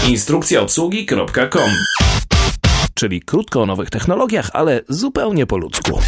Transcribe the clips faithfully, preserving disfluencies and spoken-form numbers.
instrukcja obsługi kropka com. Czyli krótko o nowych technologiach, ale zupełnie po ludzku.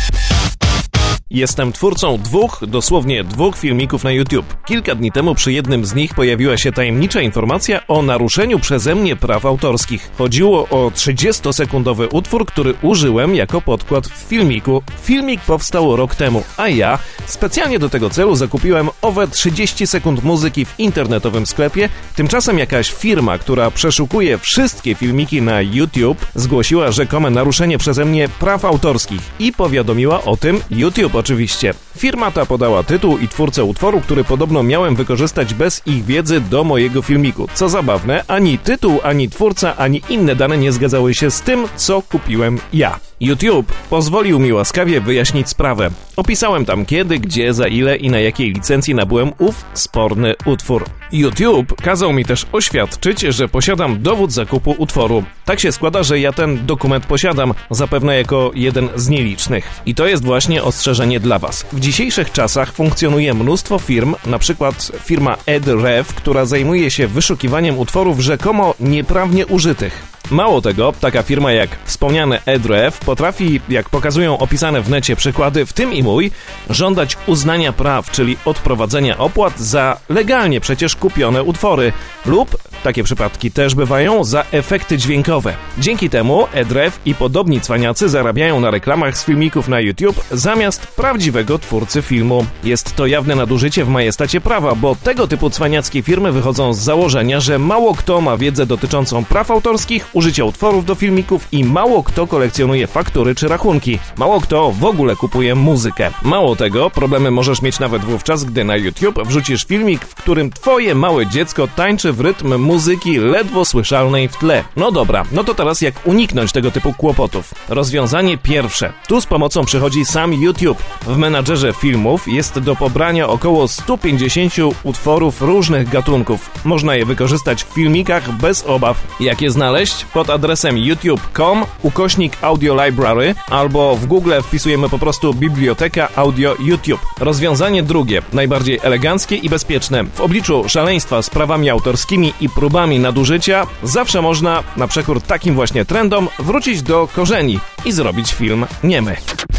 Jestem twórcą dwóch, dosłownie dwóch filmików na YouTube. Kilka dni temu przy jednym z nich pojawiła się tajemnicza informacja o naruszeniu przeze mnie praw autorskich. Chodziło o trzydziestosekundowy utwór, który użyłem jako podkład w filmiku. Filmik powstał rok temu, a ja specjalnie do tego celu zakupiłem owe trzydzieści sekund muzyki w internetowym sklepie. Tymczasem jakaś firma, która przeszukuje wszystkie filmiki na YouTube, zgłosiła rzekome naruszenie przeze mnie praw autorskich i powiadomiła o tym YouTube oczywiście. Firma ta podała tytuł i twórcę utworu, który podobno miałem wykorzystać bez ich wiedzy do mojego filmiku. Co zabawne, ani tytuł, ani twórca, ani inne dane nie zgadzały się z tym, co kupiłem ja. YouTube pozwolił mi łaskawie wyjaśnić sprawę. Opisałem tam kiedy, gdzie, za ile i na jakiej licencji nabyłem ów sporny utwór. YouTube kazał mi też oświadczyć, że posiadam dowód zakupu utworu. Tak się składa, że ja ten dokument posiadam, zapewne jako jeden z nielicznych. I to jest właśnie ostrzeżenie dla Was. W dzisiejszych czasach funkcjonuje mnóstwo firm, na przykład firma EdRev, która zajmuje się wyszukiwaniem utworów rzekomo nieprawnie użytych. Mało tego, taka firma jak wspomniane EdRev potrafi, jak pokazują opisane w necie przykłady, w tym i mój, żądać uznania praw, czyli odprowadzenia opłat za legalnie przecież kupione utwory lub, takie przypadki też bywają, za efekty dźwiękowe. Dzięki temu EdRev i podobni cwaniacy zarabiają na reklamach z filmików na YouTube zamiast prawdziwego twórcy filmu. Jest to jawne nadużycie w majestacie prawa, bo tego typu cwaniackie firmy wychodzą z założenia, że mało kto ma wiedzę dotyczącą praw autorskich, użycia utworów do filmików i mało kto kolekcjonuje faktury czy rachunki. Mało kto w ogóle kupuje muzykę. Mało tego, problemy możesz mieć nawet wówczas, gdy na YouTube wrzucisz filmik, w którym twoje małe dziecko tańczy w rytm muzyki ledwo słyszalnej w tle. No dobra, no to teraz jak uniknąć tego typu kłopotów? Rozwiązanie pierwsze. Tu z pomocą przychodzi sam YouTube. W menadżerze filmów jest do pobrania około sto pięćdziesiąt utworów różnych gatunków. Można je wykorzystać w filmikach bez obaw. Jak je znaleźć? Pod adresem youtube kropka com ukośnik audio library albo w Google wpisujemy po prostu biblioteka audio YouTube. Rozwiązanie drugie, najbardziej eleganckie i bezpieczne. W obliczu szaleństwa z prawami autorskimi i próbami nadużycia zawsze można, na przekór takim właśnie trendom, wrócić do korzeni i zrobić film niemy.